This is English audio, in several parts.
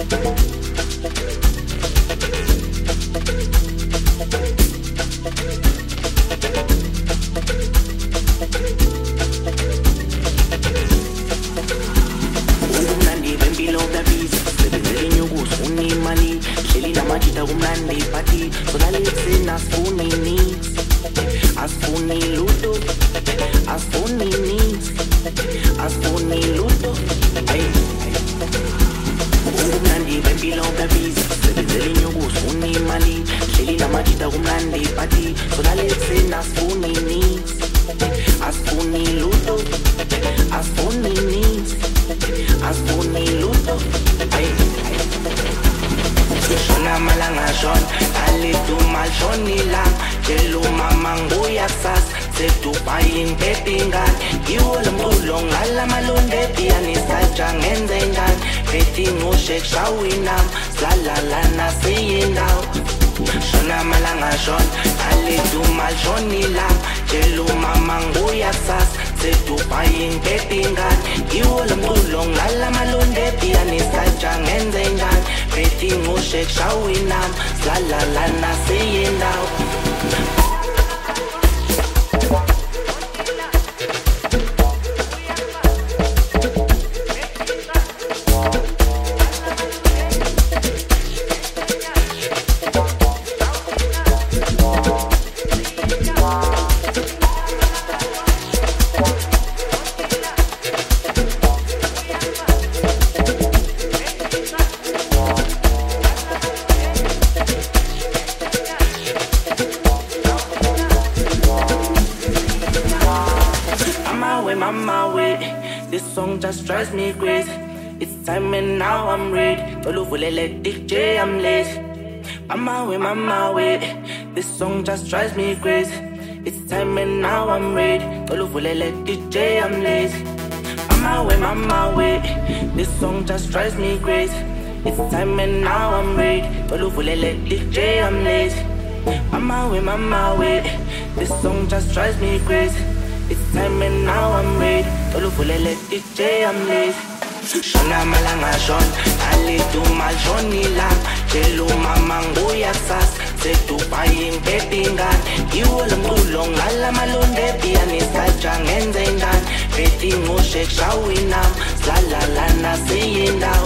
Drives me crazy. It's time and now I'm ready. Let DJ, I'm lazy. On my way. This song just drives me crazy. It's time and now I'm ready. Let DJ, I'm lazy. On my way. This song just drives me crazy. It's time and now I'm ready. Let DJ, I'm lazy. Shona malanga shon, ali tu mal shonila. Chelu mamangu ya sas. Setupaying betingan iwala ngulong ala malunde piani sajang enzengan beting ushek shawinam salalana siyindaw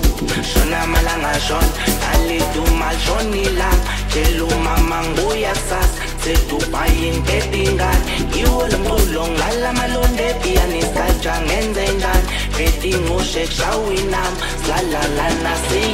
shona malanga shon ali tumal shonilam chelu mamangu yaksas setupaying betingan iwala ngulong ala malunde piani sajang enzengan beting ushek shawinam salalana siyindaw